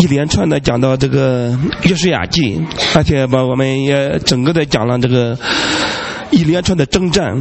一连串的讲到这个约书亚记，而且把我们也整个的讲了这个一连串的征战。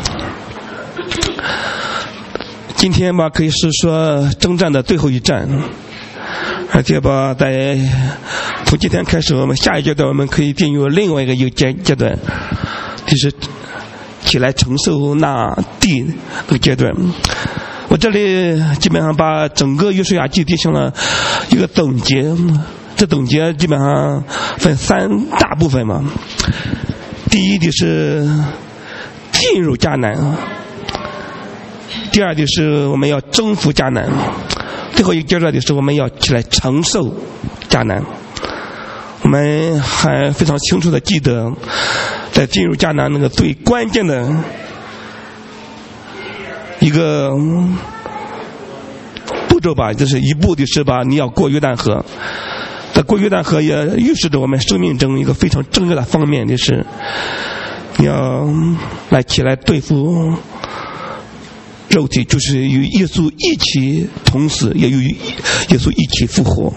今天吧，可以是说征战的最后一战，而且吧，从今天开始，我们下一阶段我们可以进入另外一个阶段，就是起来承受那地那个阶段。我这里基本上把整个约书亚记进行了一个总结，这总结基本上分3大部分嘛。第一就是进入迦南，第二就是我们要征服迦南，最后一个阶段就是我们要起来承受迦南。我们还非常清楚的记得，在进入迦南那个最关键的一个步骤吧，就是一步就是吧，你要过约旦河。在过约旦河也预示着我们生命中一个非常重要的方面，就是你要起来对付肉体，就是与耶稣一起同死，也与耶稣一起复活。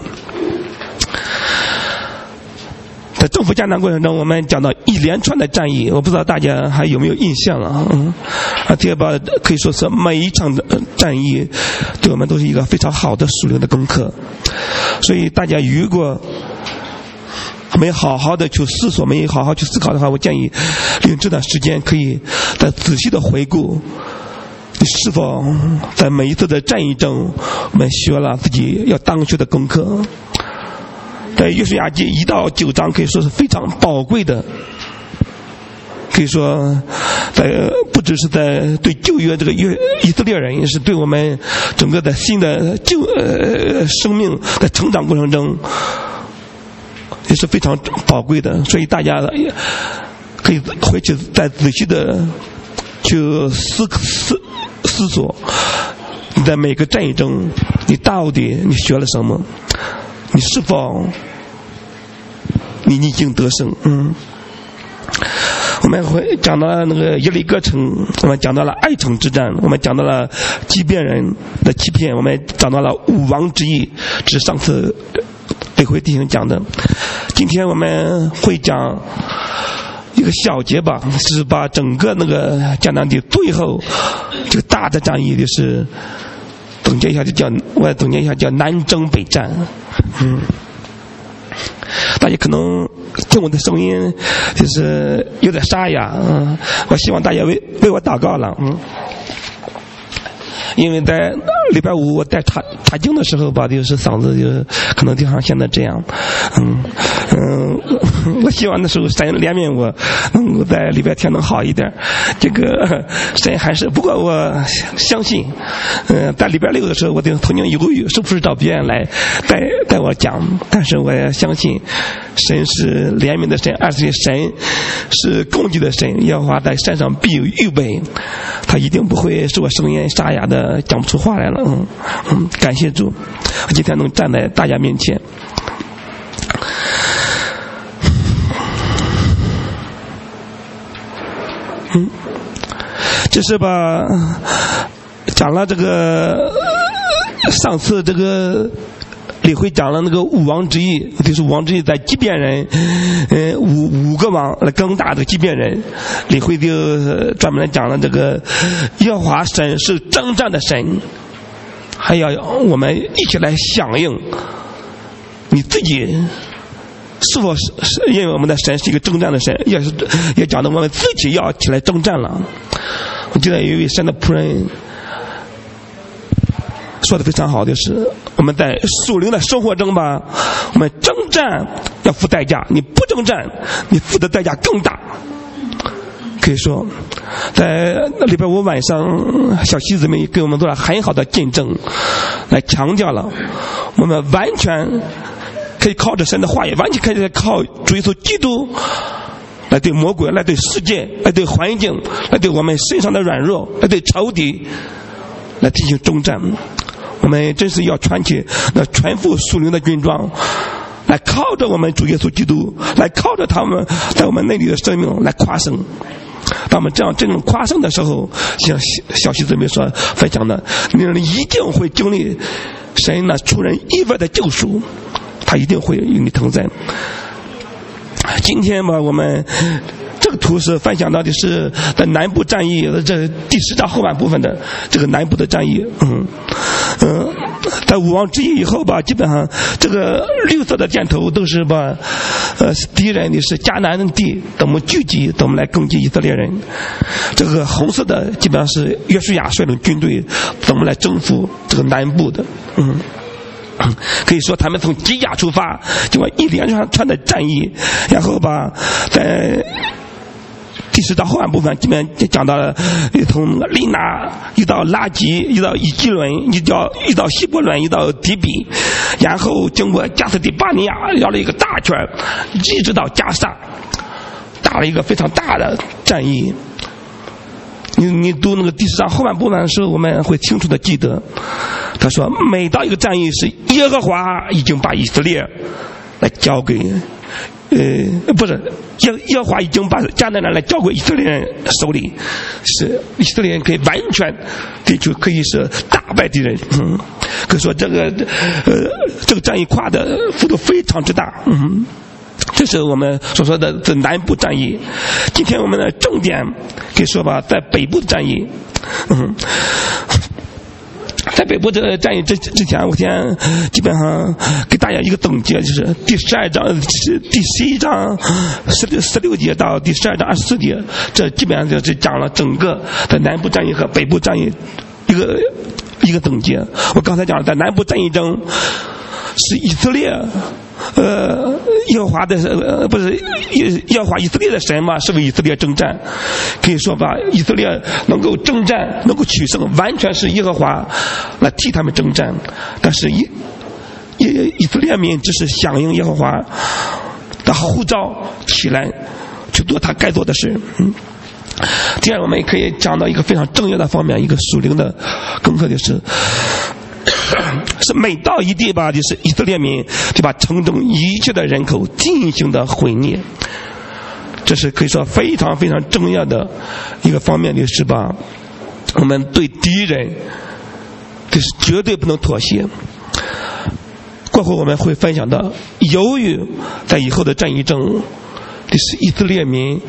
在征服迦南过程中，我们讲到一连串的战役，我不知道大家还有没有印象了。而且吧，可以说是每一场的战役对我们都是一个非常好的属灵的功课。所以大家如果没好好的去思索，没好好去思考的话，我建议利用这段时间可以再仔细的回顾，你是否在每一次的战役中我们学了自己要当学的功课。在约书亚记1到9章可以说是非常宝贵的，可以说不只是在对旧约这个以色列人，也是对我们整个的新的生命的成长过程中也是非常宝贵的。所以大家可以回去再仔细的去思索，你在每个战役中你到底你学了什么，你是否你已经得胜。我们会讲到那个耶利哥城，我们讲到了爱城之战，我们讲到了畸变人的欺骗，我们讲到了武王之役，这是上次北回弟兄讲的。今天我们会讲一个小节吧，是把整个那个迦南地最后这个大的战役，就是总结一下叫南征北战。大家可能听我的声音就是有点沙哑，我希望大家为我祷告了。因为在礼拜5我在查经的时候吧，就是嗓子就可能就像现在这样。我希望那时候神怜悯我，能够在礼拜天能好一点。这个神还是，不过我相信，在礼拜6的时候，我就曾经犹豫是不是找别人来带我讲，但是我也相信神是怜悯的神，而且神是供给的神，耶和华在山上必有预备，他一定不会使我声音沙哑的讲不出话来了。感谢主，我今天能站在大家面前。这是吧，讲了这个上次这个李辉讲了那个武王之役，就是武王之役在畸变人五个王来攻打这个畸变人。李辉就专门讲了这个耶和华神是征战的神，还要我们一起来响应。你自己是否是因为我们的神是一个征战的神，也讲到我们自己要起来征战了。我记得有一位神的仆人说的非常好，就是我们在属灵的生活中吧，我们征战要付代价，你不征战你付的代价更大。可以说在礼拜5晚上，小西子们给我们做了很好的见证，来强调了我们完全可以靠着神的话语，完全可以靠主耶稣基督来对魔鬼，来对世界，来对环境，来对我们身上的软弱，来对仇敌来进行征战。我们真是要穿起那全副属灵的军装，来靠着我们主耶稣基督，来靠着他们在我们内里的生命来夸胜。当我们这样真正夸胜的时候，像小西子们所分享的，你一定会经历神那出人意外的救赎， 他一定会与你同在。今天吧，我们这个图是分享到的是在南部战役的这第10章后半部分的这个南部的战役。在武王之役以后吧，基本上这个绿色的箭头都是把敌人的是迦南地怎么聚集，怎么来攻击以色列人。这个红色的基本上是约书亚率领军队怎么来征服这个南部的。可以说他们从基亚出发，经过一连串的战役，然后吧在第10章后半部分基本讲到了从利拿一到拉吉，一到以基伦，一到希伯伦，一到底比，然后经过加斯底巴尼亚绕了一个大圈，一直到加萨，打了一个非常大的战役。你读那个第10章后半部分的时候，我们会清楚的记得，他说每到一个战役是耶和华已经把以色列来交给不是耶和华已经把迦南人来交给以色列人手里，是以色列人可以完全就可以是打败敌人。可以说这个战役跨的幅度非常之大。这是我们所说的这南部战役。今天我们的重点可以说吧，在北部的战役。在北部这个战役之前，我先基本上给大家一个总结，就是第11章16节到第12章24节，这基本上就是讲了整个的南部战役和北部战役一个总结。我刚才讲了，在南部战役中是以色列耶和华的不是耶和华以色列的神嘛，是为以色列征战。可以说吧，以色列能够征战能够取胜，完全是耶和华来替他们征战。但是以色列民只是响应耶和华的呼召起来去做他该做的事。第二，我们也可以讲到一个非常重要的方面，一个属灵的功课，就是每到一地吧，就是以色列民就把城中一切的人口进行的毁灭。这是可以说非常非常重要的一个方面，就是吧，我们对敌人这是绝对不能妥协。过后我们会分享到，由于在以后的战役中，这是以色列民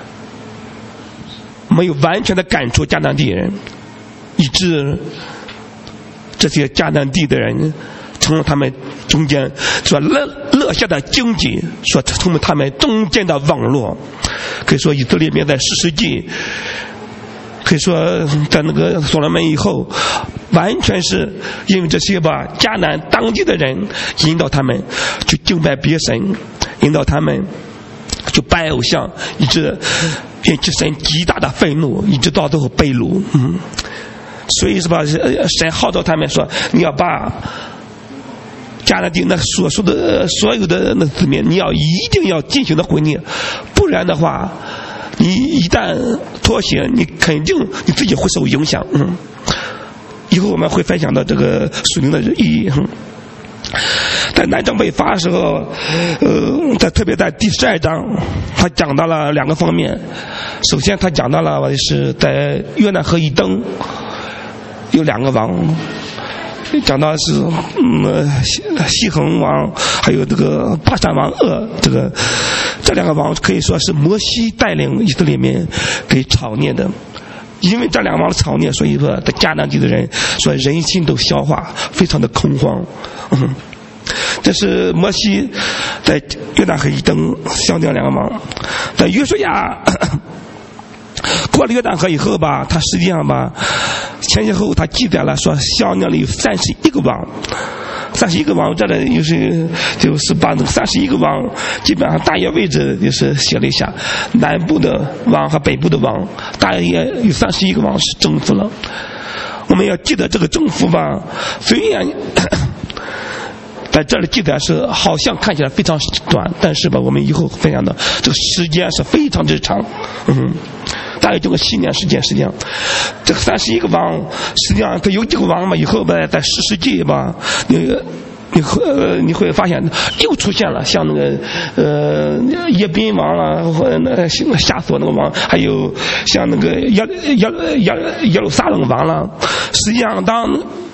没有完全的赶出迦南地人，以致这些迦南地的人成了他们中间所落下的荆棘，所成为他们中间的网络。可以说以色列民在10世纪，可以说在那个所罗门以后，完全是因为这些吧迦南当地的人引导他们去敬拜别神，引导他们去拜偶像，以致引起神极大的愤怒，一直到最后被掳。所以是吧，神号召他们说，你要把迦南地那所说的所有的那子民，你要一定要进行的毁灭，不然的话，你一旦妥协，你肯定你自己会受影响。以后我们会分享到这个属灵的意义。在南征北伐的时候，特别在第12章，他讲到了2个方面。首先，他讲到了是在约旦河以东有2个王，讲到是西恒王，还有这个巴珊王噩，这2个王可以说是摩西带领以色列民给炒灭的。因为这2王的炒灭，所以说在迦南地的人说人心都消化，非常的恐慌。这是摩西在约旦河以东消灭2个王。在约书亚过了约旦河以后吧，他实际上吧前前后他记载了说消灭了有31个王。31个王，这里就是把那31个王基本上大约位置就是写了一下，南部的王和北部的王大约有31个王是征服了。我们要记得这个征服吧，虽然在这里记载是好像看起来非常短，但是吧我们以后分享的这个时间是非常之长。大约这个7年时间，实际上这个31个王，实际上它有几个王嘛，以后吧在10世纪吧，你会发现又出现了，像那个耶宾王啦，或者那夏所那个王，还有像那个耶路撒冷王啦。实际上当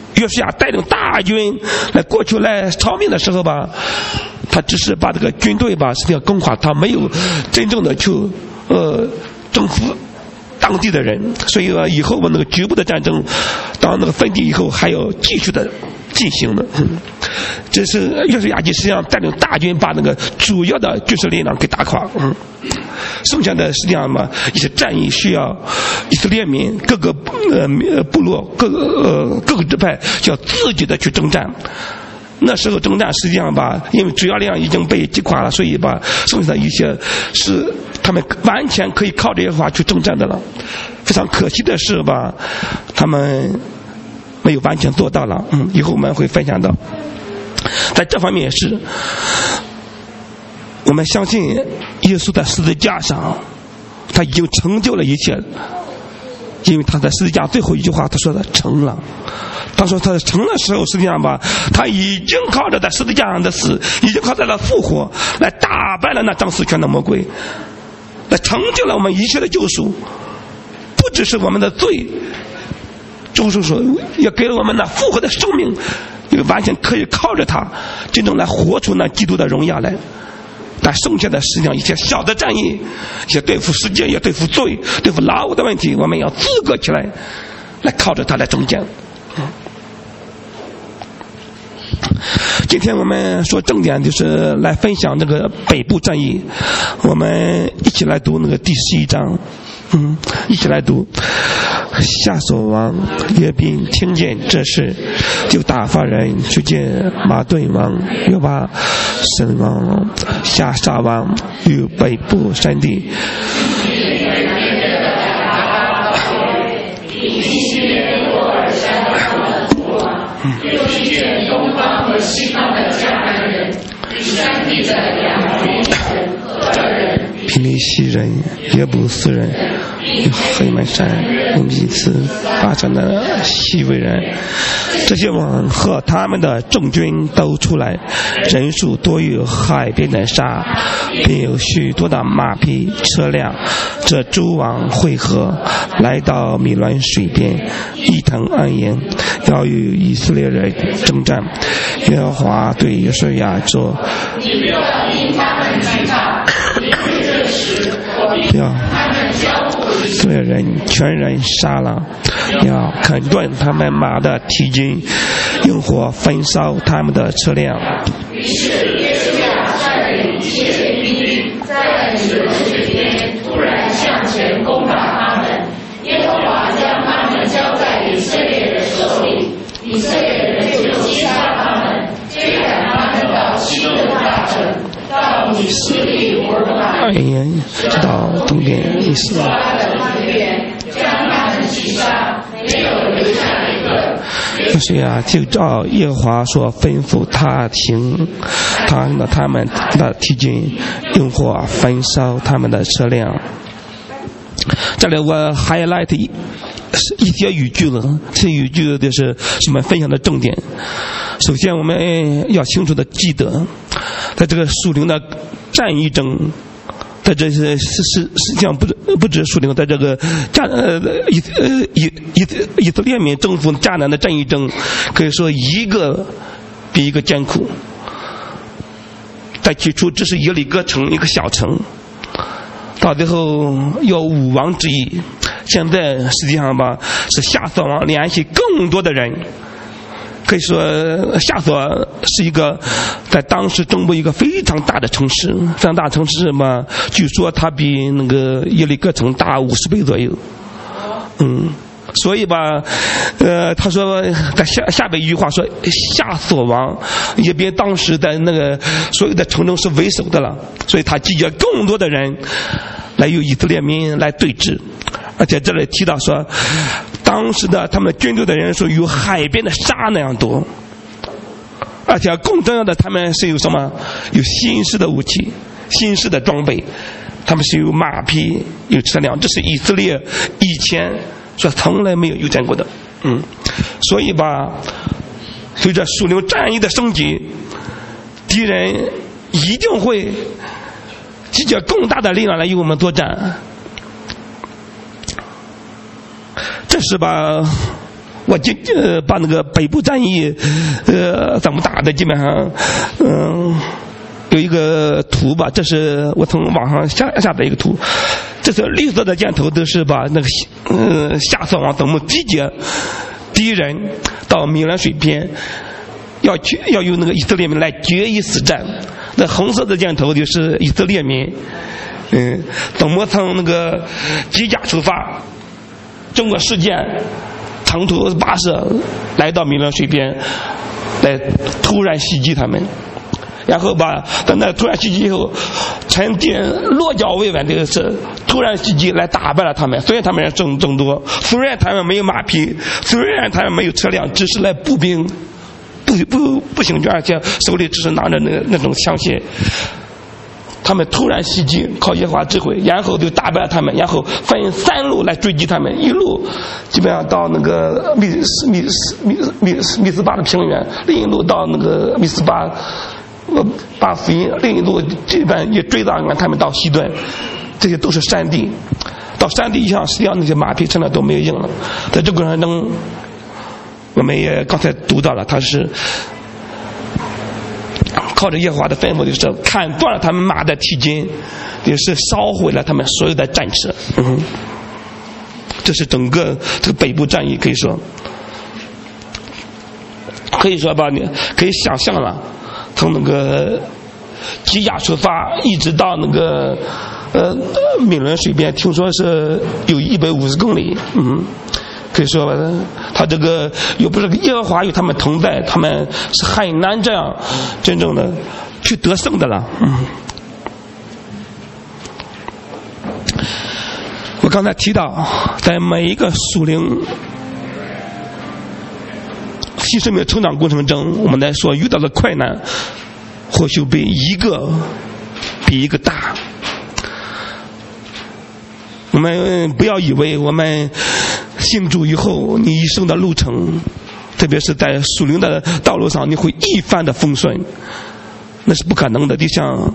约书亚带领大军来过去来朝命的时候吧，他只是把这个军队吧是要攻垮，他没有真正的去征服当地的人。所以以后我们那个局部的战争，到那个分地以后还要继续的进行的。这是约书亚记实际上带领大军把那个主要的军事力量给打垮。剩下的实际上嘛，一些战役需要以色列民各个部落各个支派需要自己的去征战。那时候征战实际上吧，因为主要力量已经被击垮了，所以吧，剩下的一些是他们完全可以靠这些话去征战的了。非常可惜的是吧，他们没有完全做到了。以后我们会分享到，在这方面也是，我们相信耶稣在十字架上，他已经成就了一切。因为他在十字架最后一句话他说的成了，他说他成的时候实际上吧，他已经靠着在十字架上的死，已经靠着他复活来打败了那掌死权的魔鬼，来成就了我们一切的救赎。不只是我们的罪，就是说也给了我们那复活的生命，也完全可以靠着他真正来活出那基督的荣耀来。但剩下的实际上一些小的战役，一些对付世界也对付罪对付老我的问题，我们要自个起来，来靠着他来征战。今天我们说重点就是来分享这个北部战役，我们一起来读那个第11章。一起来读。夏所王约宾听见这事，就打发人去见马顿王约巴、神王夏沙王与北部山地。 又去见东方和西方的迦南人、山地的亚摩利人、赫人、 比利西人、耶布斯人、黑门山、乌米斯、巴山的西魏人，这些王和他们的众军都出来，人数多于海边的沙，并有许多的马匹车辆。这诸王会合，来到米伦水边，一同安营，要与以色列人征战。耶和华对约书亚说： 你不要因他们惧怕，因为这时我必把他们交付以色列人全人杀了，要砍断他们马的蹄筋，用火焚烧他们的车辆。 于是约书亚率领一切兵丁，在米伦水边突然向前攻打他们。耶和华将他们交在以色列人手里，以色列人就击杀他们，追赶他们到西顿大城，到米斯利伯玛， 到东边以色列将他们击杀，没有留下一个。 约书亚就照耶和华所吩咐他行，他们的蹄筋，用火焚烧他们的车辆。这里我 highlight 一些语句了，这语句就是我们分享的重点。首先我们要清楚的记得，在这个属灵的战役中，在这些实际上不止属灵，在这个以色列民征服迦南的战役中，可以说一个比一个艰苦。在起初只是耶利哥城一个小城，到最后有5王之一，现在实际上吧是夏所王联系更多的人。可以说夏所是一个在当时中部一个非常大的城市，非常大城市嘛，据说它比那个耶利哥城大50倍左右。所以吧他说在下边一句话说，夏所王也比当时在那个所有的城中是为首的了，所以他集结更多的人来与以色列民来对峙。而且这里提到说，当时的他们军队的人数有海边的沙那样多，而且更重要的，他们是有什么？有新式的武器、新式的装备，他们是有马匹、有车辆，这是以色列以前说从来没有见过的。所以吧，随着属灵战役的升级，敌人一定会集结更大的力量来与我们作战。这是吧我把那个北部战役怎么打的，基本上有一个图吧，这是我从网上下的一个图。这是绿色的箭头，都是把那个下色网怎么集结敌人到米兰水边，要用那个以色列民来决一死战。那红色的箭头就是以色列民，怎么从那个机甲出发，中国事件长途跋涉来到米兰水边，来突然袭击他们。然后等到突然袭击以后，趁敌人落脚未稳，这个是突然袭击来打败了他们。虽然他们人众多，虽然他们没有马匹，虽然他们没有车辆，只是来步兵步行军，而且手里只是拿着那种枪械。他们突然袭击，靠耶和华指挥，然后就打败了他们，然后分3路来追击他们，一路基本上到那个密斯巴的平原，另一路到那个密斯巴福音，另一路基本也追到他们到西顿，这些都是山地。到山地以上，实际上那些马匹车辆都没有用了。在这个过程中，我们也刚才读到了，他是靠着耶和华的吩咐，就是砍断了他们马的蹄筋，也是烧毁了他们所有的战车。这是整个这个北部战役，可以说吧，你可以想象了，从那个基亚出发，一直到那个米伦水边，听说是有150公里。可以说吧，他这个又不是耶和华与他们同在，他们是很难这样真正的去得胜的了。我刚才提到，在每一个属灵新生命成长过程中，我们来说遇到的困难，或许比一个大。我们不要以为我们信主以后，你一生的路程，特别是在属灵的道路上，你会一帆的风顺，那是不可能的。就像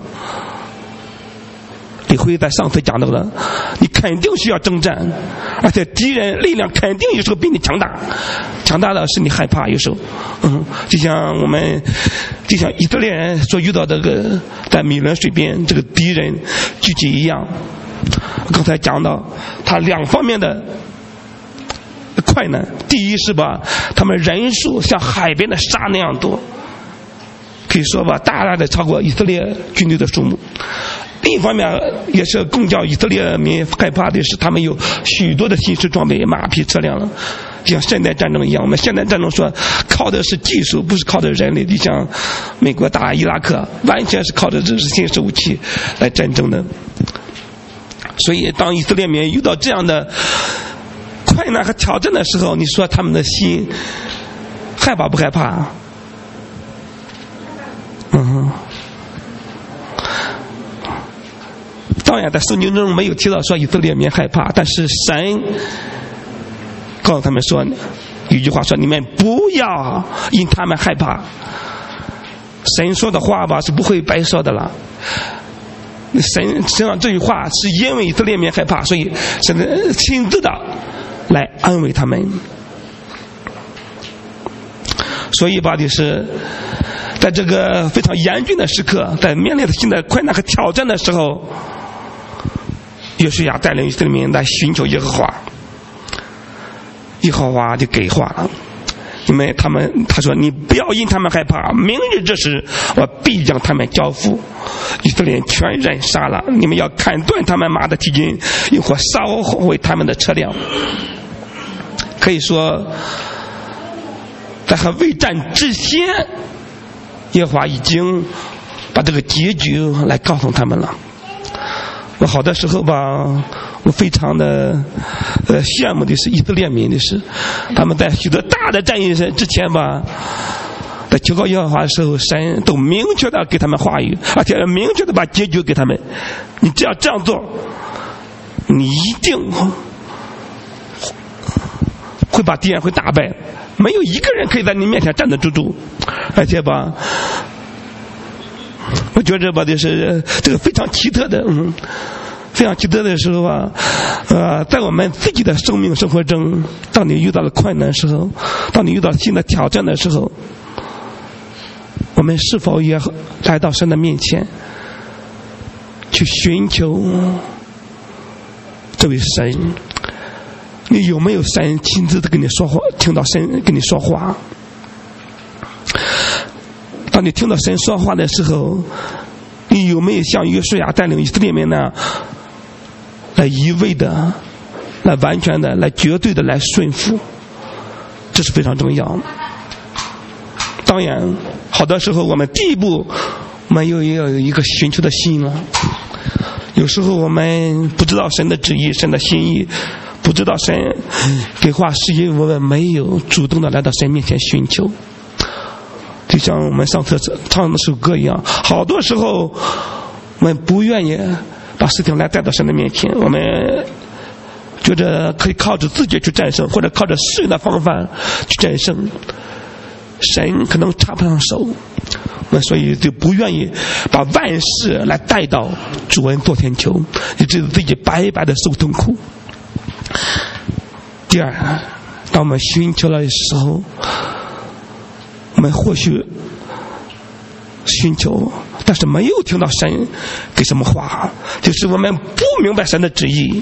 李辉在上次讲到的，你肯定需要征战，而且敌人力量肯定有时候比你强大，强大的是你害怕有时候。就像以色列人所遇到这个在米伦水边这个敌人聚集一样。刚才讲到他2方面的困难，第一是吧，他们人数像海边的沙那样多，可以说吧，大大的超过以色列军队的数目。另一方面也是更叫以色列民害怕的是，他们有许多的新式装备，马匹车辆了，就像现代战争一样。我们现代战争说靠的是技术，不是靠的人类。就像美国打伊拉克，完全是靠的这是新式武器来战争的。所以当以色列民遇到这样的困难和挑战的时候，你说他们的心害怕不害怕？当然在圣经中没有提到说以色列民害怕，但是神告诉他们说，有一句话说，你们不要因他们害怕。神说的话吧是不会白说的了。神实际上这句话是因为以色列民害怕，所以神亲自的来安慰他们。所以吧，就是在这个非常严峻的时刻，在面临新的困难和挑战的时候，约书亚带领以色列民来寻求耶和华，耶和华就给话了。因为他说，你不要因他们害怕，明日这时我必将他们交付以色列全人杀了，你们要砍断他们马的蹄筋，用火烧毁他们的车辆。可以说在还未战之前，耶和华已经把这个结局来告诉他们了。我好的时候吧，我非常的羡慕的是以色列民的是，他们在许多大的战役之前吧，在求告耶和华的时候，神都明确的给他们话语，而且明确的把结局给他们。你只要这样做，你一定会把敌人会打败，没有一个人可以在你面前站得住。而且吧，我觉着吧，就是这个非常奇特的， 非常记得的时候啊，在我们自己的生命生活中，当你遇到了困难的时候，当你遇到新的挑战的时候，我们是否也来到神的面前，去寻求这位神？你有没有神亲自的跟你说话？听到神跟你说话？当你听到神说话的时候，你有没有像约书亚带领以色列民呢，来一味的、来完全的、来绝对的来顺服？这是非常重要。当然，好多时候我们第一步，我们又要有一个寻求的心了。有时候我们不知道神的旨意、神的心意，不知道神给话，是因为我们没有主动的来到神面前寻求。就像我们上次唱那首歌一样，好多时候我们不愿意把事情来带到神的面前，我们觉得可以靠着自己去战胜，或者靠着世人的方法去战胜，神可能插不上手，那所以就不愿意把万事来带到主恩座前求，以致自己白白的受痛苦。第二，当我们寻求的时候，我们或许寻求，但是没有听到神给什么话，就是我们不明白神的旨意。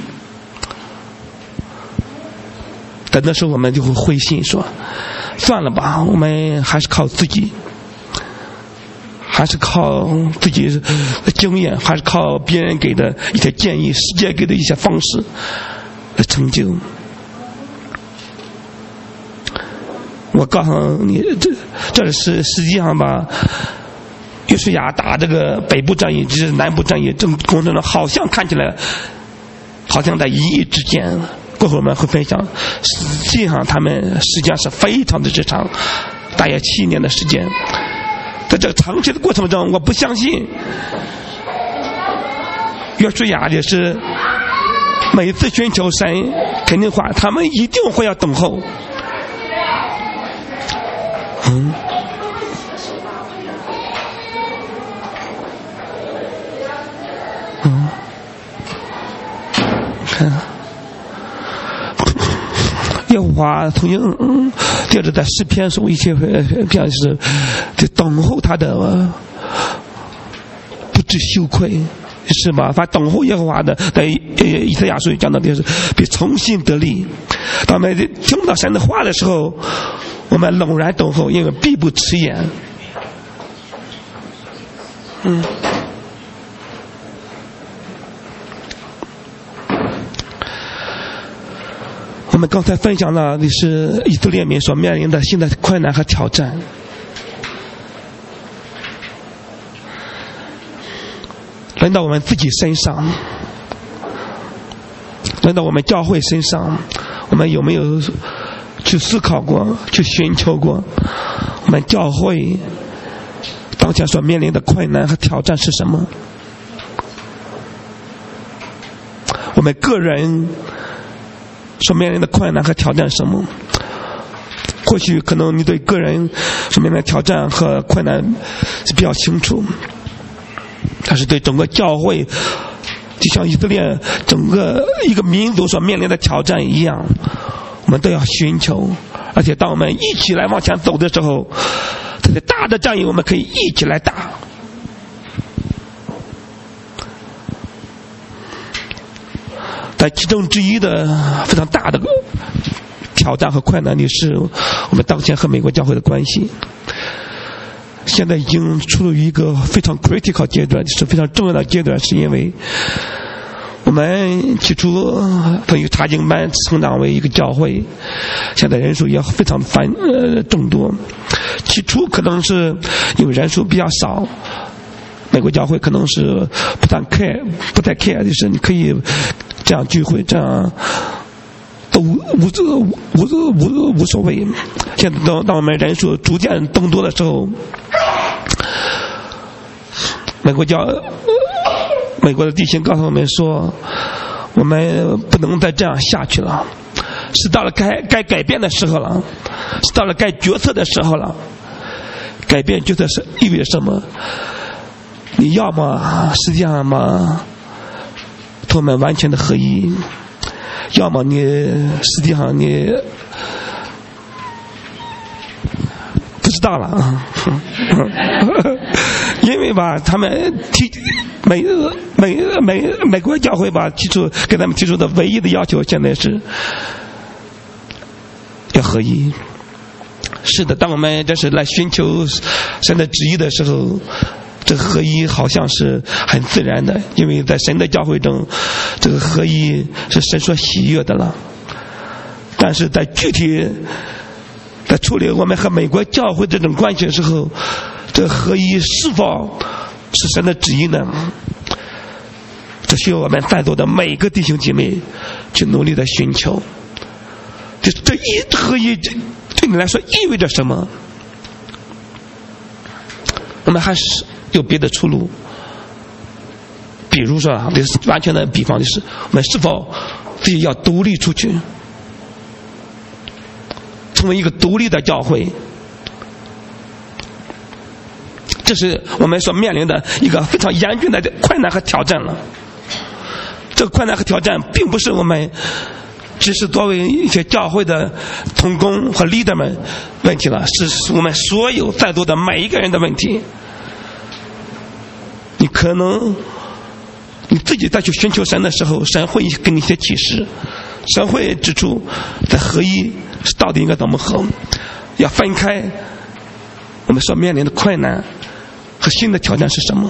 等的时候我们就会灰心，说算了吧，我们还是靠自己，还是靠自己的经验，还是靠别人给的一些建议，世界给的一些方式来成就。我告诉你，这是实际上吧，约书亚打这个北部战役，就是南部战役，这过程中好像看起来好像在一夜之间。过后我们会分享，实际上他们时间是非常的之长，大约7年的时间。在这个长期的过程中，我不相信约书亚也是每次寻求神肯定话，他们一定会要等候。看耶和华曾经接着在诗篇说一些篇是就等候他的不知羞愧，是吧？反正等候耶和华的，在以赛亚书讲到的是比重新得力。当我们听到神的话的时候，我们冷然等候，因为必不迟延。我们刚才分享了的是以色列民所面临的新的困难和挑战。轮到我们自己身上，轮到我们教会身上，我们有没有去思考过，去寻求过我们教会当前所面临的困难和挑战是什么？我们个人所面临的困难和挑战是什么？或许可能你对个人所面临的挑战和困难是比较清楚，但是对整个教会，就像以色列整个一个民族所面临的挑战一样，我们都要寻求。而且当我们一起来往前走的时候，这个大的战役我们可以一起来打。在其中之一的非常大的挑战和困难的是我们当前和美国教会的关系。现在已经处于一个非常 critical 阶段，是非常重要的阶段，是因为我们起初从一个查经班成长为一个教会，现在人数也非常众多。起初可能是因为人数比较少，美国教会可能是不太 care， 就是你可以这样聚会，这样都无所谓。现在当我们人数逐渐增多的时候，美国的弟兄告诉我们说，我们不能再这样下去了，是到了该改变的时候了，是到了该决策的时候了。改变决策是意味着什么？你要么实际上嘛同我们完全的合一，要么你实际上你不知道了啊，因为吧，他们美国教会吧给他们提出的唯一的要求，现在是要合一。是的，当我们这是来寻求神的旨意的时候，这个合一好像是很自然的，因为在神的教会中，这个合一是神所喜悦的了。但是在具体在处理我们和美国教会这种关系的时候，这个合一是否是神的旨意呢？这需要我们在座的每个弟兄姐妹去努力的寻求。这一合一对你来说意味着什么？我们还是有别的出路。比如说完全的比方就是，我们是否自己要独立出去，成为一个独立的教会？这是我们所面临的一个非常严峻的困难和挑战了。这个困难和挑战并不是我们只是作为一些教会的同工和 leader 们问题了，是我们所有在座的每一个人的问题。你可能你自己再去寻求神的时候，神会给你一些启示，神会指出在合一到底应该怎么合，要分开我们所面临的困难和新的挑战是什么。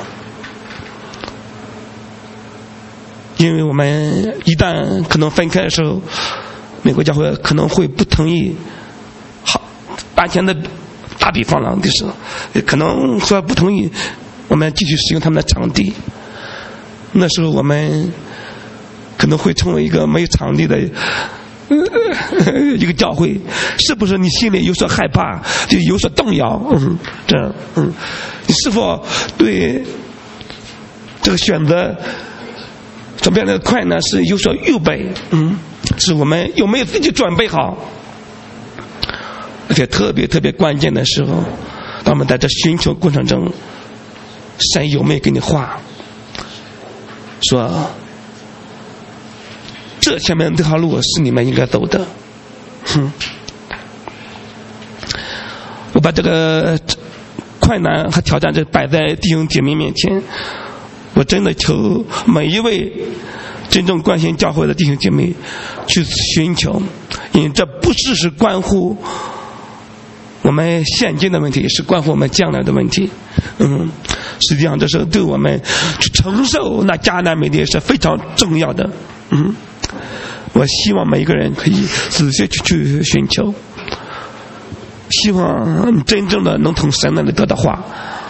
因为我们一旦可能分开的时候，美国教会可能会不同意。好，完全的打比方了，就是可能说不同意我们继续使用他们的场地。那时候我们可能会成为一个没有场地的一个教会，是不是你心里有所害怕，就有所动摇？这样，你是否对这个选择所面临的困难是有所预备？是我们有没有自己准备好？而且特别关键的时候，当我们在这寻求过程中，神有没有给你话说这前面这条路是你们应该走的？我把这个困难和挑战这摆在弟兄姐妹面前，我真的求每一位真正关心教会的弟兄姐妹去寻求，因为这不只是关乎我们现今的问题，也是关乎我们将来的问题。实际上这是对我们去承受那迦南美地是非常重要的。我希望每一个人可以仔细去寻求，希望你真正的能从神那里得到话。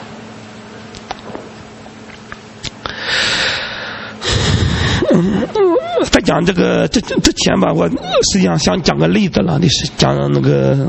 在讲这个之前吧，我实际上想讲个例子了，就是讲那个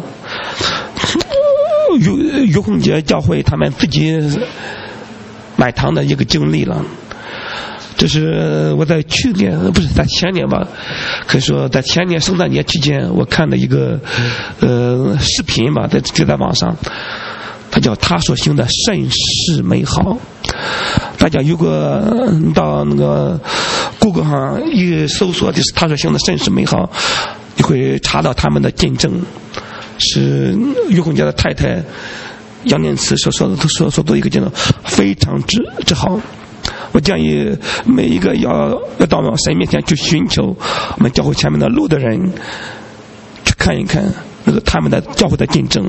于洪杰教会他们自己买堂的一个经历了。这是我在去年，不是在前年吧，可以说在前年圣诞节期间，我看的一个视频吧，就在网上，它叫他所行的甚是美好。大家如果到那个 Google 上一搜索，就是他所行的甚是美好，你会查到他们的见证，是于洪杰的太太杨念慈所做一个见证，非常之好。我建议每一个要到神面前去寻求我们教会前面的路的人，去看一看那个他们的教会的见证。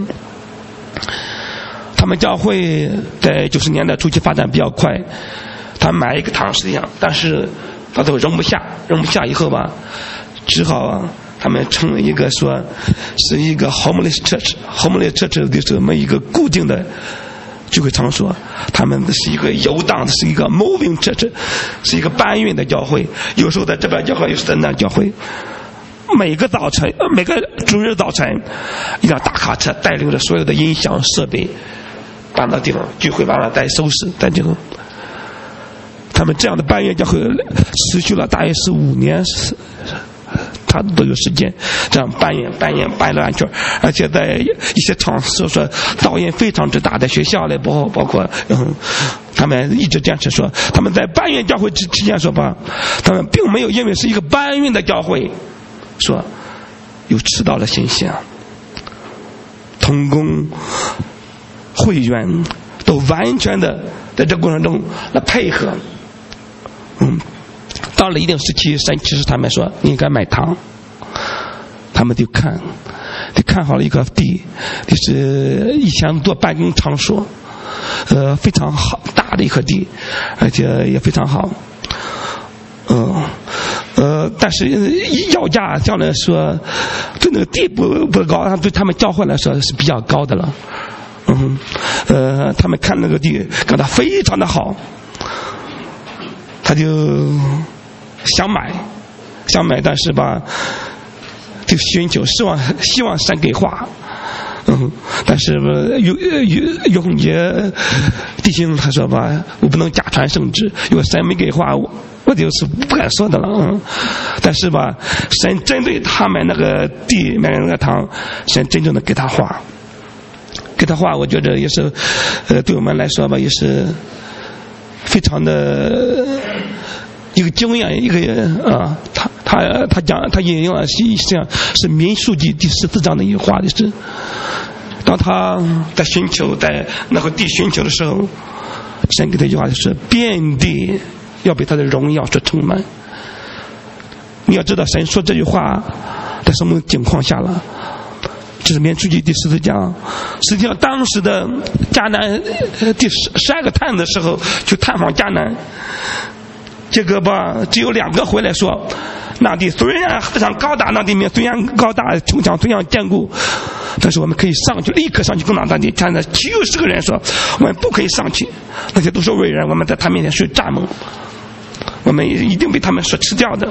他们教会在90年代初期发展比较快，他买一个堂是一样，但是到最后容不下以后吧，只好他们成了一个说是一个 homeless church 就是这么一个固定的聚会场所。他们是一个游荡的，是一个 moving church， 是一个搬运的教会，有时候在这边教会，有时候在那教会。每个主日早晨一辆大卡车带领着所有的音响设备搬到地方，聚会完了再收拾再这个。他们这样的搬运教会持续了大约是5年，他都有时间这样搬了完圈，而且在一些场所说噪音非常之大，在学校里包括他们一直坚持说，他们在搬运教会之前说吧，他们并没有因为是一个搬运的教会，说有迟到的现象。同工会员都完全的在这过程中来配合。到了一定时期，神指示他们说你应该买糖，他们就看好了一个地，就是1000多办公场所，非常好大的一块地，而且也非常好。但是要价这样来说，对那个地不高，对他们教会来说是比较高的了。他们看那个地感到非常的好，他就想买，但是吧，就寻求希望神给话。但是于洪杰弟兄他说吧，我不能假传圣旨，如果神没给话，我就是不敢说的了。但是吧，神针对他们那个地买那个堂，神真正的给他话，我觉得也是对我们来说吧，也是非常的一个经验，一个他引用了实际上是民数记第14章的一句话，就是当他在那个地寻求的时候，神给他一句话，就是遍地要被他的荣耀所充满。你要知道神说这句话在什么情况下了，这是民数记第14章。实际上当时的迦南第12个探的时候去探访迦南，这个吧只有2个回来说，那地虽然非常高大，那地面虽然高大，城墙虽然坚固，但是我们可以上去，立刻上去攻打那地。现在90个人说我们不可以上去，那些都是伟人，我们在他面前睡蚱蜢，我们一定被他们所吃掉的。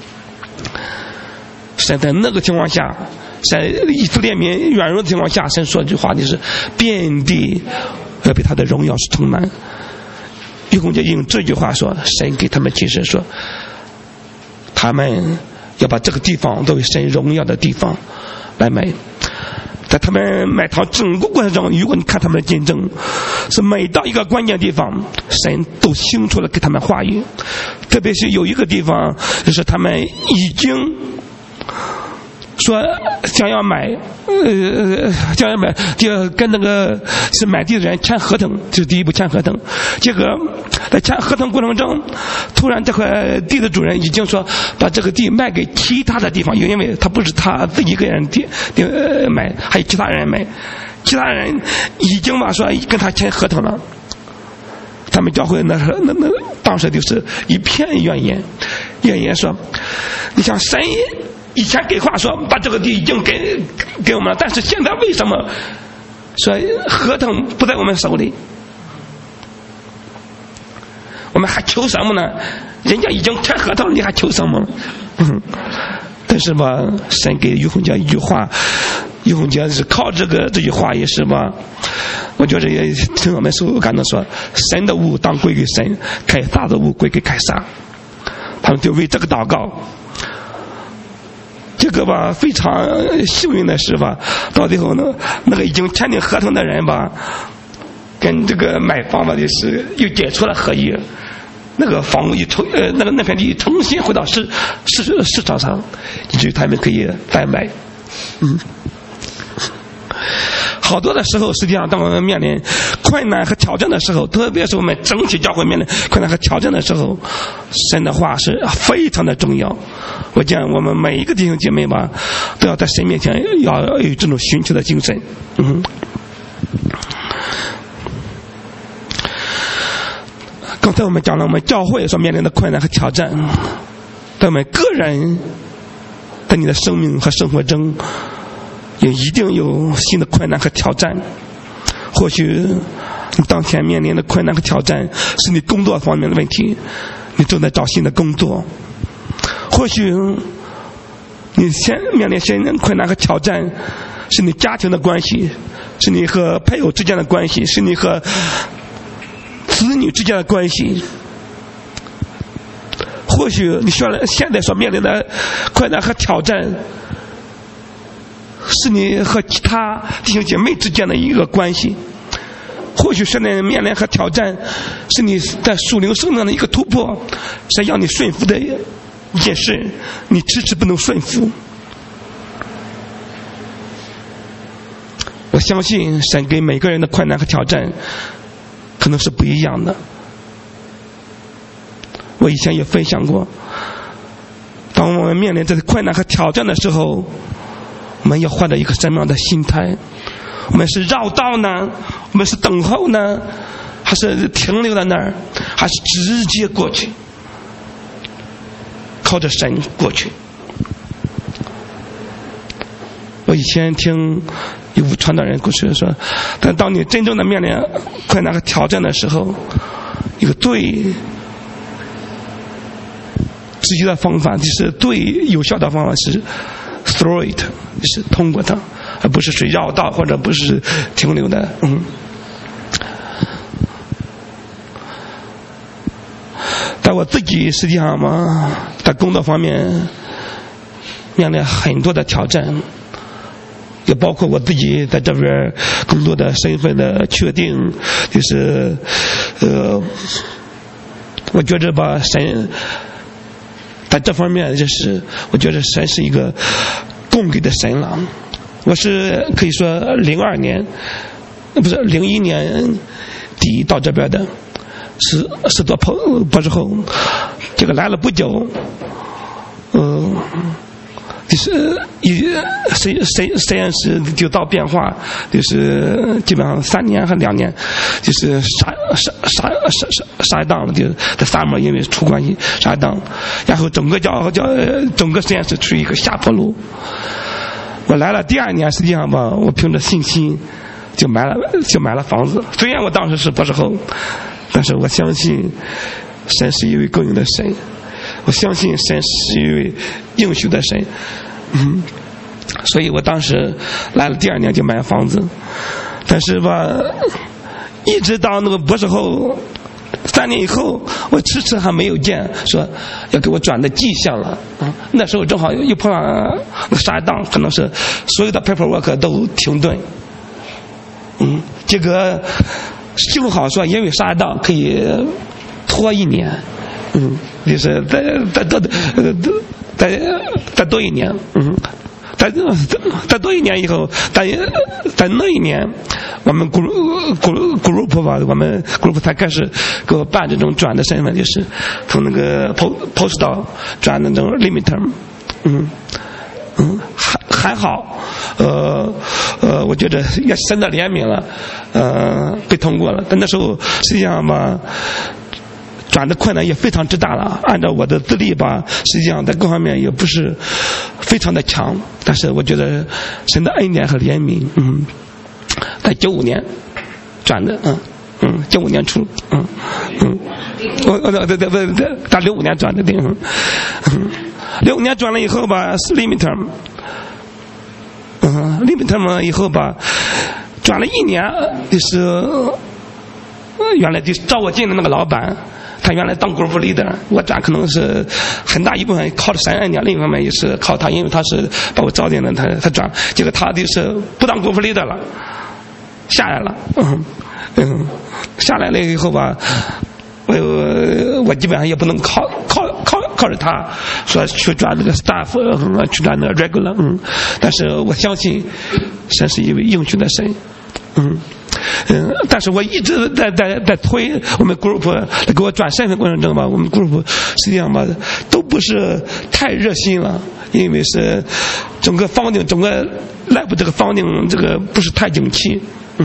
神在那个情况下，在以色列民软弱的情况下，神说一句话，就是遍地要被他的荣耀所充满。于洪杰用这句话说，神给他们启示说，他们要把这个地方作为神荣耀的地方来买。在他们买堂整个过程中，如果你看他们的见证，是每到一个关键地方，神都清楚了给他们话语。特别是有一个地方，就是他们已经说想要买，就跟那个是买地的人签合同，就是第一步签合同。这个在签合同过程中，突然这块地的主人已经说把这个地卖给其他的地方，因为他不是他自己一个人买，还有其他人买，其他人已经吧说跟他签合同了。他们教会那当时就是一片怨言说，你想神以前给话说把这个地已经给我们了，但是现在为什么说合同不在我们手里？我们还求什么呢？人家已经签合同了，你还求什么？但是吧，神给于洪杰一句话，于洪杰是靠这句话也是吧，我觉得也听我们所感到说，神的物当归给神，凯撒的物归给凯撒。他们就为这个祷告。这个吧非常幸运的是吧，到最后呢，那个已经签订合同的人吧，跟这个买房吧就是又解除了合约，那个房屋那片地重新回到市场上，以至于他们可以再买。好多的时候，实际上当我们面临困难和挑战的时候，特别是我们整体教会面临困难和挑战的时候，神的话是非常的重要。我讲我们每一个弟兄姐妹吧，都要在神面前要有这种寻求的精神。刚才我们讲了我们教会所面临的困难和挑战，在我们个人在你的生命和生活中也一定有新的困难和挑战。或许你当前面临的困难和挑战是你工作方面的问题，你正在找新的工作。或许你面临新的困难和挑战是你家庭的关系，是你和配偶之间的关系，是你和子女之间的关系。或许你现在所面临的困难和挑战是你和其他弟兄姐妹之间的一个关系。 或许神的面临和挑战是你在属灵生命的一个突破，神要你顺服的一件事，你迟迟不能顺服。我相信神给每个人的困难和挑战可能是不一样的。我以前也分享过，当我们面临这个困难和挑战的时候，我们要换到一个什么样的心态？我们是绕道呢？我们是等候呢？还是停留在那儿？还是直接过去？靠着神过去。我以前听有传道人故事说，但当你真正的面临困难和挑战的时候，一个最直接的方法，就是最有效的方法是 through it， 就是通过它，而不是去绕道或者不是停留的。但我自己实际上嘛，在工作方面面临很多的挑战，也包括我自己在这边工作的身份的确定，就是我觉着吧，神在这方面就是我觉得神是一个供给的神了。我是可以说01年底到这边的，是做博士后，这个来了不久，就是实验室就到变化，就是基本上3年还2年，就是杀一档了，就在summer因为出关系杀一档，然后整个实验室处于一个下坡路。我来了第2年，实际上吧，我凭着信心就买了房子。虽然我当时是博士后，但是我相信神是一位供应的神，我相信神是一位应许的神。所以我当时来了第2年就买房子，但是吧，一直到那个博士后3年以后，我迟迟还没有见说要给我转的迹象了。那时候正好又碰上杀一档，可能是所有的 paperwork 都停顿。结果幸好说因为杀一档可以拖1年，就是再多1年，再多1年以后，在那一年，我们 group 吧，我们 group 才开始给我办这种转的身份，就是从那个 postdoc 转那种 limiter。还好，我觉得也神的怜悯了，被通过了。但那时候实际上吧，转的困难也非常之大了。按照我的资历吧，实际上在各方面也不是非常的强，但是我觉得神的恩典和怜悯，在95年转的，95年初，对，在65年转的，对，65年转了以后吧，是 limiter， limiter 嘛以后吧，转了1年，就是原来就招我进的那个老板。他原来当 group leader， 我转可能是很大一部分靠着神恩典，另一方面也是靠他，因为他是把我招进的，他转，结果他就是不当 group leader 了，下来了，下来了以后吧，我基本上也不能靠着他说去转这个 staff， 去转那个 regular，但是我相信神是一位应许的神，但是我一直在推我们 group 给我转身份过程中吧，我们 group 实际上吧都不是太热心了，因为是整个 funding 整个 lab 这个 funding 这个不是太景气，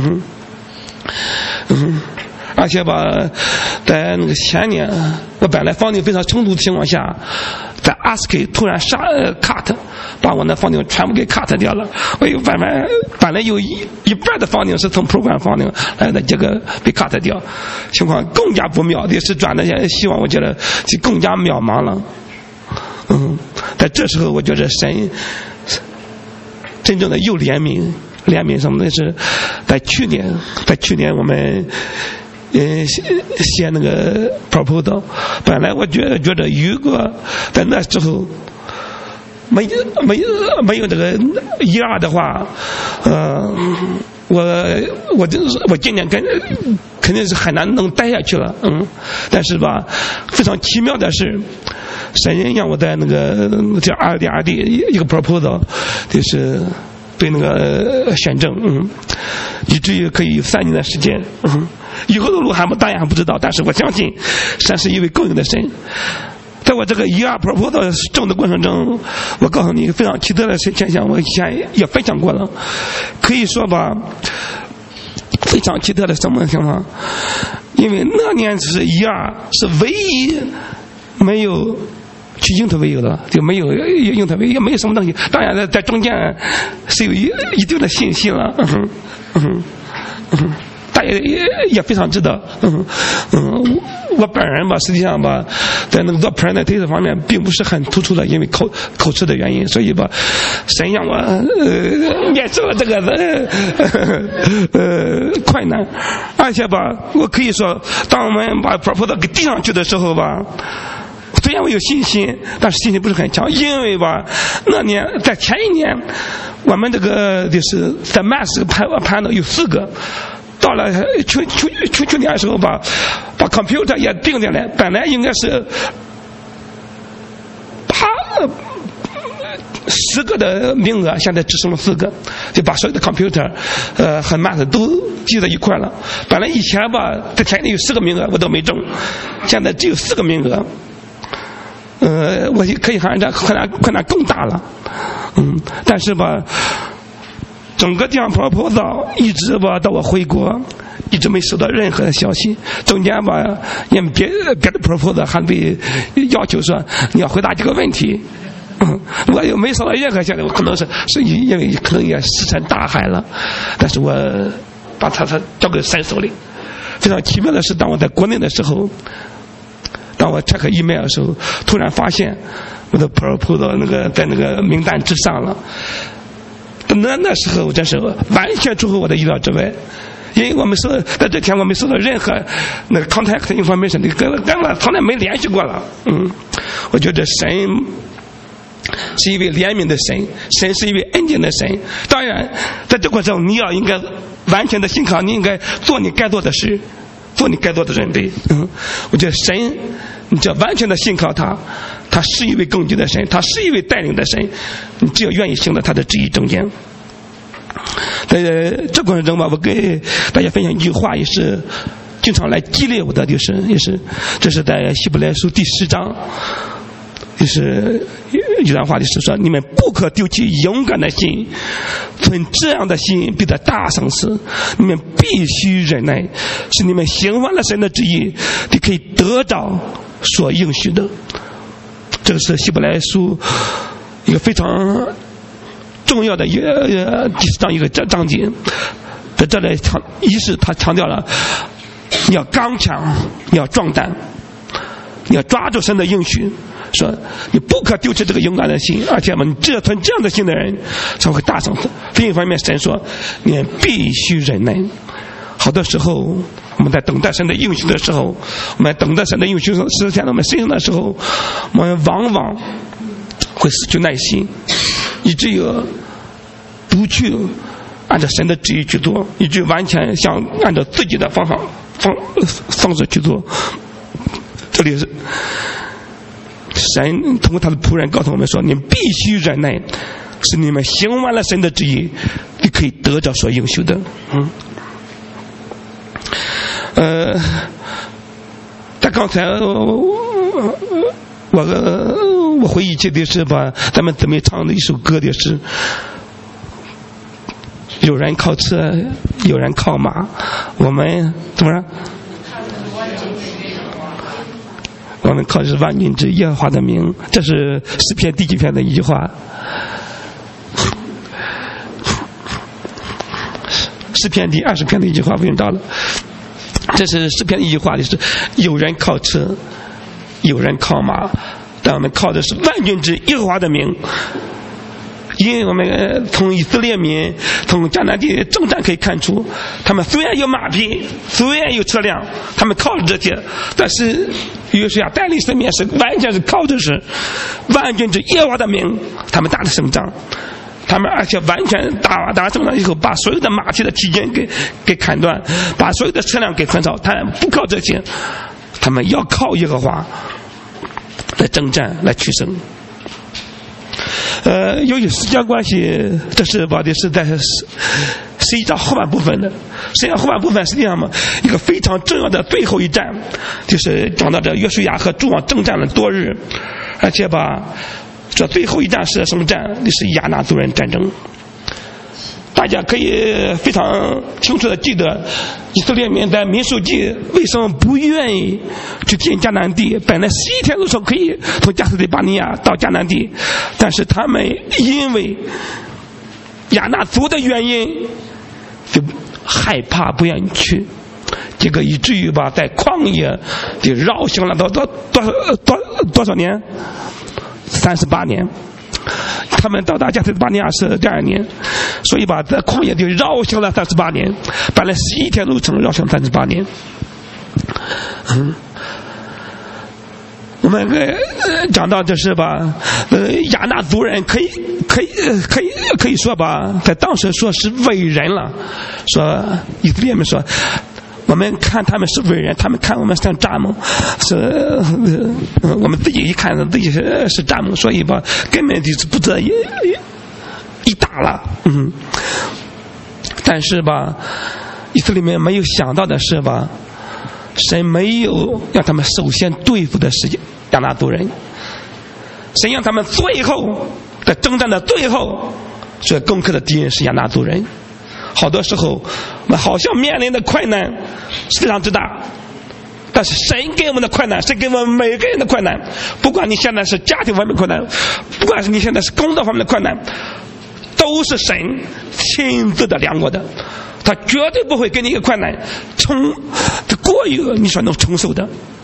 而且吧，在那个前年，我本来funding非常充足的情况下，在 ASCII 突然cut， 把我那funding全部给 cut 掉了。我有本来有一半的funding是从 program funding 来的，这个被 cut 掉，情况更加不妙，也是转的希望，我觉得就更加渺茫了。在这时候，我觉得神真正的又怜悯什么的是在去年我们写那个 proposal， 本来我觉得如果在那时候没有这个1-2的话， 我今年肯定是很难能待下去了，但是吧，非常奇妙的是，神让我在那个叫2D 一个 proposal， 就是对那个选证，以至于可以有3年的时间，以后的路当然还不知道，但是我相信神是一位公义的神。在我这个proposal 证的过程中，我告诉你非常奇特的现象，我以前也分享过了，可以说吧，非常奇特的什么情况？因为那年是是唯一没有去用它为有的，就没有用它为，也没有什么东西。当然在中间是有一定的信息了，大家也非常知道，我本人吧，实际上吧，在那个做 presentation 方面并不是很突出的，因为口吃的原因，所以吧，神让我免受了这个困难，而且吧，我可以说，当我们把 proposal 给递上去的时候吧。虽然我有信心，但是信心不是很强，因为吧，那年在前一年，我们这个就是在 Mass 盘的有4个，到了去年的时候吧，把 computer 也定下来，本来应该是10个的名额，现在只剩了4个，就把所有的 computer 和 Math 都记在一块了。本来以前吧，在前年有10个名额我都没中，现在只有4个名额。我可以看这困难更大了，但是吧，整个这样 proposal 一直吧到我回国，一直没收到任何的消息。中间吧，因为别的 proposal 还被要求说你要回答这个问题，我又没收到任何消息，我可能是因为可能也石沉大海了，但是我把它交给神手里。非常奇妙的是，当我在国内的时候。当我 check email 的时候，突然发现我的 proposal 在那个名单之上了。那时候真是完全出乎我的意料之外，因为在这天我没收到任何那个 contact information， 跟我从来没联系过了。我觉得神是一位怜悯的神，神是一位恩典的神。当然，在这过程中你要应该完全的信靠，你应该做你该做的事。做你该做的准备，我觉得神，你只要完全的信靠他，他是一位公义的神，他是一位带领的神，你只要愿意行在他的旨意中间。在这过程中吧，我给大家分享一句话，也是经常来激励我的，也是这是在希伯来书第10章。就是一段话，就是说，你们不可丢弃勇敢的心，存这样的心必得大赏赐。你们必须忍耐，是你们行完了神的旨意，你可以得着所应许的。这个是希伯来书一个非常重要的第10章一个章节。在这里他强调了，你要刚强，你要壮胆，你要抓住神的应许。说你不可丢弃这个勇敢的心，而且你只有存这样的心的人才会大赏赐。另一方面，神说你必须忍耐。好多时候我们在等待神的应许的时候，我们等待神的应许实现在我们身上的时候，我们往往会失去耐心，以至于不去按照神的旨意去做，以至于完全想按照自己的方式去做。这里是神通过他的仆人告诉我们说，你们必须忍耐，是你们行完了神的旨意，你可以得着所应许的。在刚才我回忆起的是吧，咱们姊妹唱的一首歌的是，有人靠车，有人靠马，我们怎么着？我们靠的是万军之耶和华的名，这是诗篇第几篇的一句话？诗篇第20篇的一句话，不用找了。这是诗篇的一句话，就是有人靠车，有人靠马，但我们靠的是万军之耶和华的名。因为我们从以色列民从迦南地征战可以看出，他们虽然有马匹，虽然有车辆，他们靠着这些，但是约书亚带领身边是完全是靠着是万军之耶和华的名，他们打的胜仗。 他们而且完全打完胜仗以后，把所有的马蹄的蹄筋给砍断，把所有的车辆给焚烧。他们不靠这些，他们要靠耶和华来征战来取胜。由于时间关系，这是把的是在11章后半部分的。实际上后半部分实际上嘛，一个非常重要的最后一战，就是讲到这约书亚和诸王征战了多日，而且吧，这最后一战是什么战？是亚衲族人战争。大家可以非常清楚的记得，以色列民在民数记为什么不愿意去进迦南地？本来11天路程可以从加斯利巴尼亚到迦南地，但是他们因为亚衲族的原因，就害怕不愿意去，这个以至于吧，在旷野就绕行了多少年？38年。他们到达加斯利巴尼亚是第2年，所以吧，在旷野就绕行了38年，本来11天路程绕行38年。我们讲到这是吧，亚衲族人可以说吧，在当时说是伟人了，说以色列人说。我们看他们是伟人，他们看我们像蚱蜢，是我们自己一看自己是蚱蜢，所以吧，根本就是不值一打了。但是吧，以色列人没有想到的是吧，神没有让他们首先对付的是亚衲族人，神让他们最后在征战的最后，所以攻克的敌人是亚衲族人。好多时候我们好像面临的困难非常之大，但是神给我们的困难是给我们每个人的困难，不管你现在是家庭方面的困难，不管是你现在是工作方面的困难，都是神亲自的量过的，他绝对不会给你一个困难过于你所能承受的，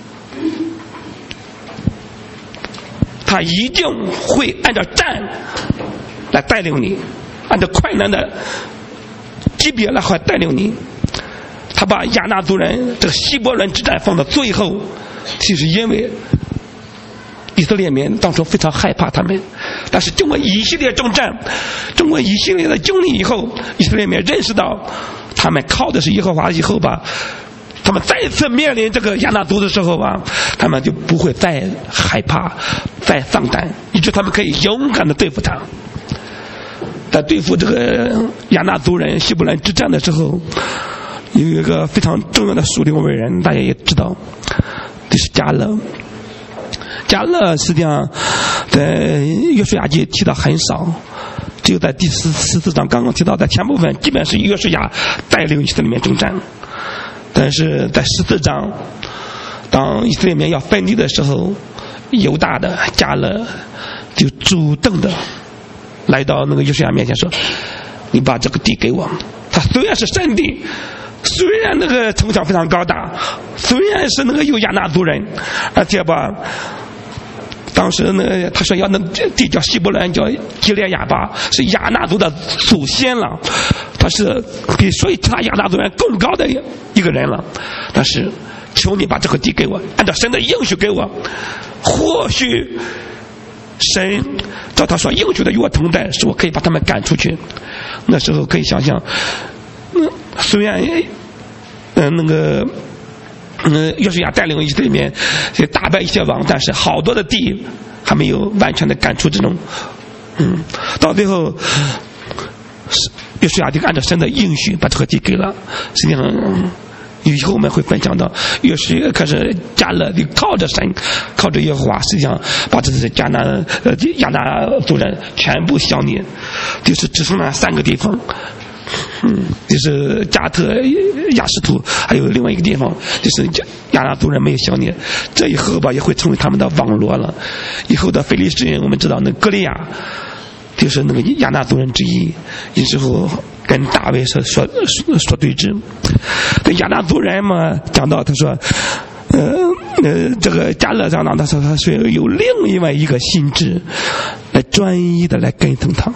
他一定会按照战来带领你，按照困难的级别来带领你。他把亚衲族人这个希伯伦之战放到最后，其实因为以色列民当初非常害怕他们，但是经过一系列征战，经过一系列的经历以后，以色列民认识到他们靠的是耶和华以后吧，他们再次面临这个亚衲族的时候吧，他们就不会再害怕再丧胆，以致他们可以勇敢的对付他。在对付这个亚衲族人希伯伦之战的时候，有一个非常重要的属灵伟人，大家也知道，就是迦勒。迦勒实际上在约书亚记提到很少，只有在第14章刚刚提到，在前部分基本是约书亚带领以色列民征战，但是在14章当以色列民要分地的时候，犹大的迦勒就主动的来到那个约书亚面前说，你把这个地给我。他虽然是圣地，虽然那个城墙非常高大，虽然是那个有亚衲族人，而且吧，当时呢他说要那地叫希伯伦，叫基列亚巴，是亚衲族的祖先了，他是比所有其他亚衲族人更高的一个人了，但是求你把这个地给我，按照神的应许给我，或许神照他说应许的与我同在，使我可以把他们赶出去。那时候可以想象，虽然那个约书亚带领以色列民打败一些王，但是好多的地还没有完全的赶出这种到最后约书亚就按照神的应许把这个地给了。实际上以后我们会分享到，约书亚可是迦勒就靠着神，靠着耶和华，实际上把这些亚衲族人全部消灭，就是只剩下3个地方，就是加特、亚实图，还有另外一个地方，就是亚衲族人没有消灭。这以后吧，也会成为他们的网罗了。以后的非利士人，我们知道那歌利亚就是那个亚衲族人之一，有时候跟大卫说对峙。对亚衲族人嘛，讲到他说，这个迦勒长他说他是有另外一个心智来专一的来跟从他。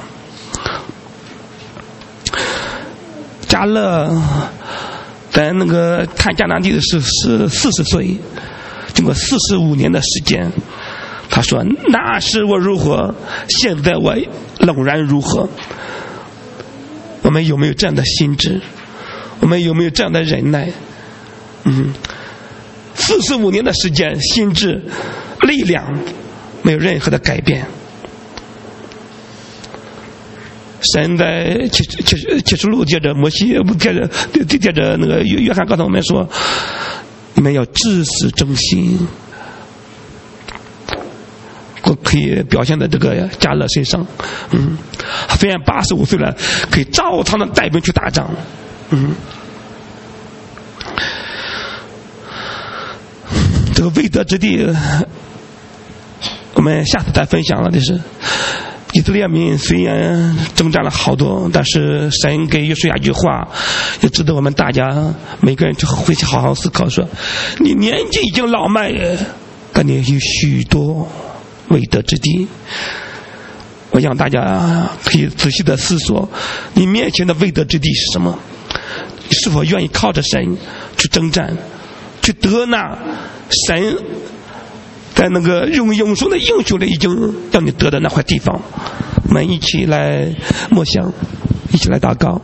迦勒在那个探迦南地的是40岁，经过45年的时间，他说那时我如何，现在我冷然如何？我们有没有这样的心智？我们有没有这样的忍耐？45年的时间，心智力量没有任何的改变。神在启示录接着摩西接着那个约翰告诉我们说，你们要至死忠心，可以表现在这个迦勒身上。虽然85岁了，可以照常的带兵去打仗。这个未得之地，我们下次再分享了。就是以色列民虽然征战了好多，但是神给约书亚一句话，也值得我们大家每个人去回去好好思考，说你年纪已经老迈，但你有许多未得之地。我让大家可以仔细的思索，你面前的未得之地是什么？你是否愿意靠着神去征战，去得那神在那个用永生的应许里已经让你得的那块地方？我们一起来默想，一起来祷告。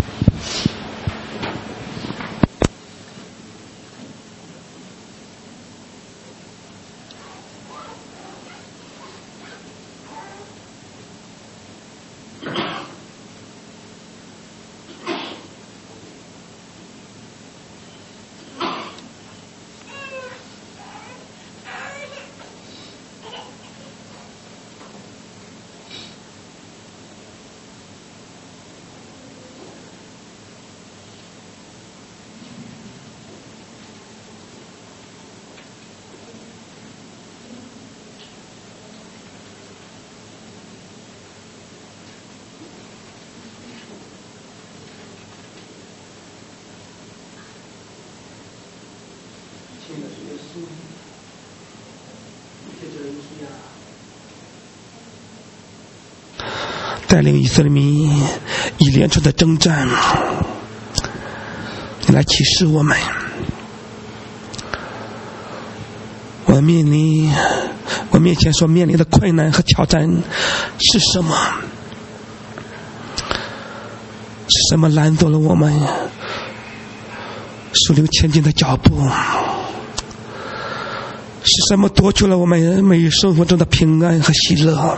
带领以色列民一连串的征战，你来启示我们，我面前所面临的困难和挑战是什么？是什么拦阻了我们属灵前进的脚步？是什么夺去了我们每日生活中的平安和喜乐？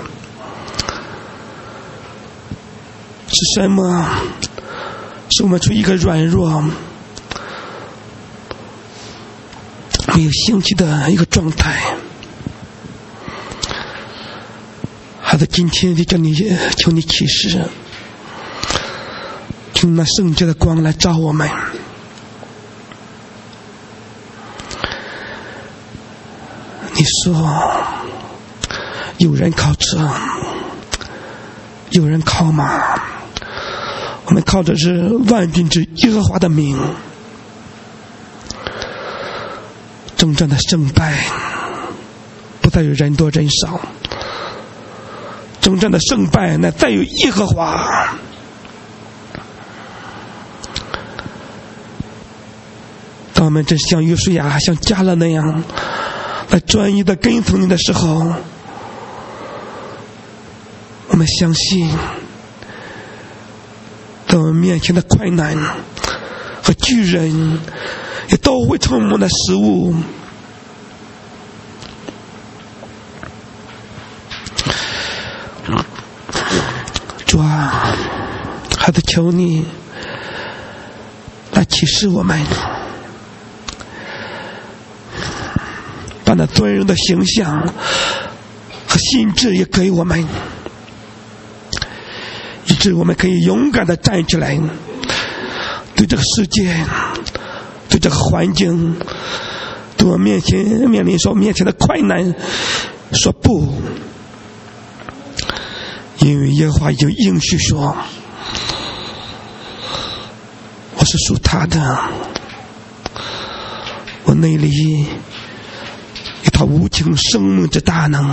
是什么使我们处于一个软弱没有兴趣的一个状态？孩子，今天就求你启示，用那圣洁的光来照我们。你说有人靠车，有人靠马，我们靠的是万军之耶和华的名。征战的胜败不在于人多人少，征战的胜败乃在于耶和华。当我们真像约书亚像迦勒那样来专一的跟从你的时候，我们相信在我们面前的困难和巨人也都会成为我们的食物。主啊，孩子，求你来启示我们，把那尊荣的形象和心智也给我们，以致我们可以勇敢地站起来，对这个世界，对这个环境，对我面临所面前的困难说不。因为耶和华已经应许说，我是属他的，我内里有他无情生命之大能。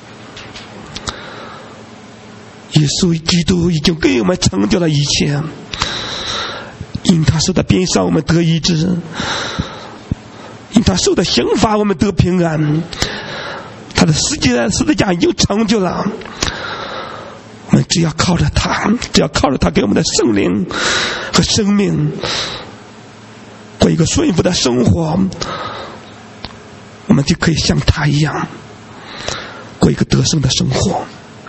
耶稣基督已经给我们成就了一切，因他受的鞭伤我们得医治，因他受的刑罚我们得平安，他的十字架已经成就了。 我们只要靠着他，只要靠着他给我们的圣灵和生命，过一个顺服的生活，我们就可以像他一样过一个得胜的生活。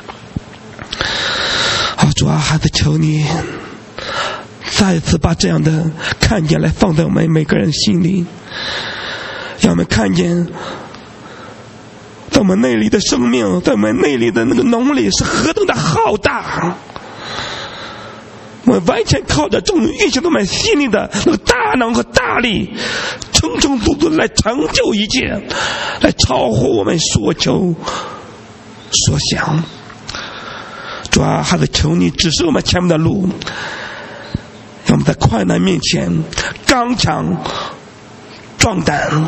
好，主啊，孩子，求你再一次把这样的看见来放在我们每个人心里，让我们看见在我们内里的生命，在我们内里的那个能力是何等的浩大。我们完全靠着这种运行到我们心里的那个大能和大力，充充足足来成就一切，来超乎我们所求所想。主啊，孩子，求你指示我们前面的路，让我们在困难面前刚强壮胆，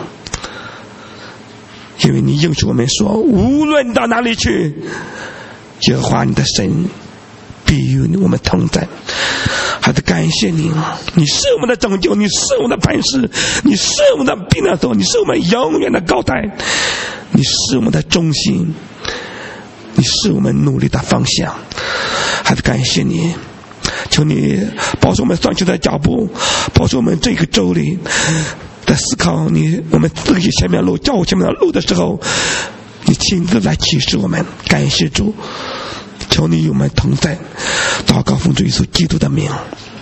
因为你应许我们说，无论到哪里去，耶和华你的神必与我们同在。孩子，感谢你，你是我们的拯救，你是我们的磐石，你是我们的避难所，你是我们永远的高台，你是我们的中心，你是我们努力的方向。孩子，感谢你，求你保守我们双脚的脚步，保守我们这个周里在思考我们自己前面路，叫我前面的路的时候，你亲自来启示我们。感谢主，求你与我们同在。祷告奉主耶稣基督的名。